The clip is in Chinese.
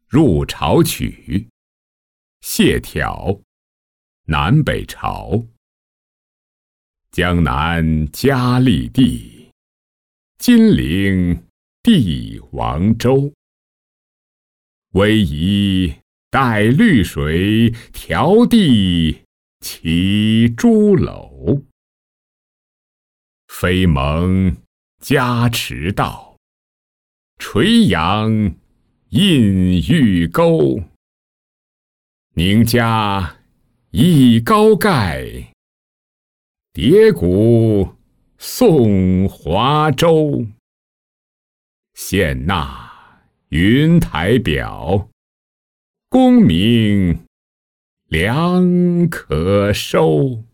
入朝曲，谢朓，南北朝。江南嘉历帝，金陵帝王州。逶迤带绿水，迢递起朱楼。飞蒙加持道，垂杨印玉钩。宁家忆高盖，叠谷颂华州。献纳云台表，功名良可收。